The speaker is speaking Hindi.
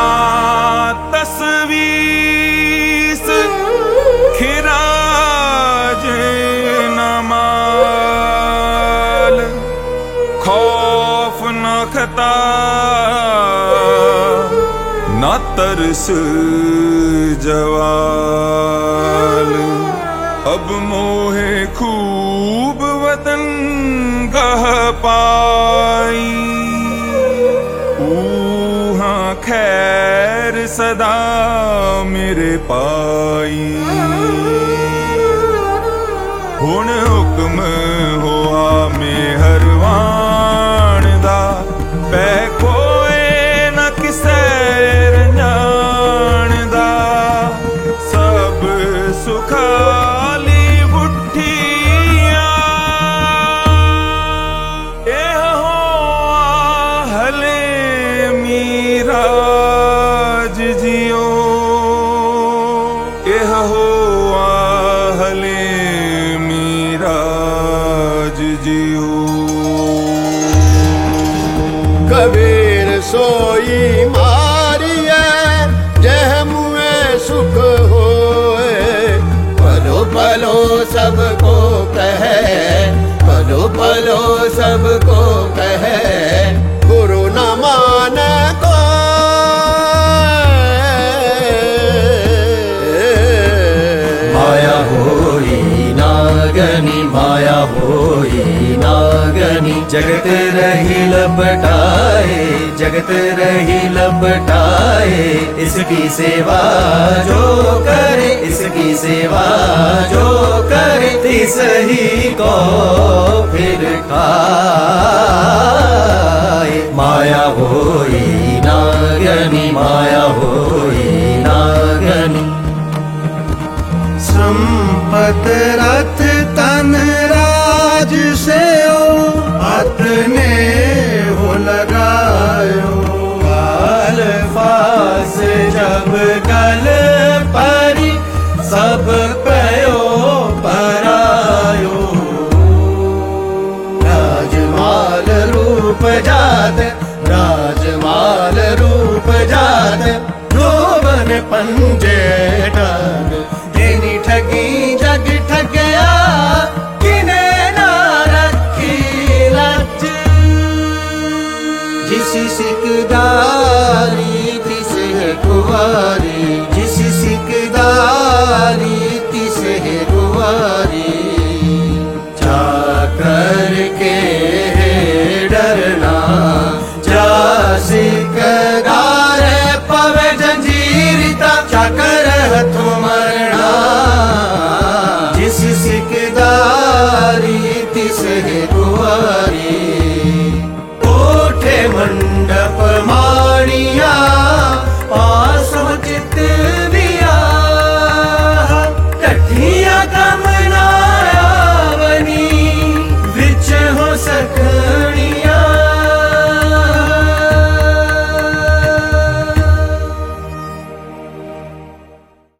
तस्वीस खिराज नमाल खौफ न खता न तरस जवाल। अब मोहे खूब वतन गह पाई ऊहा खैर सदा मेरे पाई। हुण हुक्म होआ मेहरबान दा पै कोए न किसे रंजान दा। सब सुखाली बुठिया एह होआ हले मीराज जियो एह होआ हले मीराज जियो। कबीर सोई मारिए जह मुए सुख होए। पलो पलो सबको कहे पलो पलो सबको कहे गुरु न माने को। माया होई नागनी माया होई नागनी जगत रही लपटाए जगत रही लपटाए। इसकी सेवा जो करे इसकी सेवा जो करे तिस ही को फिर खाए। माया होई नागनी माया होई नागनी। संपत रथ तन राज से अपने हो लगायो। काल फास जब कल परी सब पयो परायो। राजमाल रूप जात राजमाल रूप जात रोवन पंजे डाल। तेनी ठगी जग ठगया किने ना रखी लज। जिस सिकदारी तिस है कुवारी जिस सिकदारी तिस है कुवारी। जाकर के डरना जा सिकदार पवे जंजीरता चाकर हथो मरना। जिस सिकदारी तिस है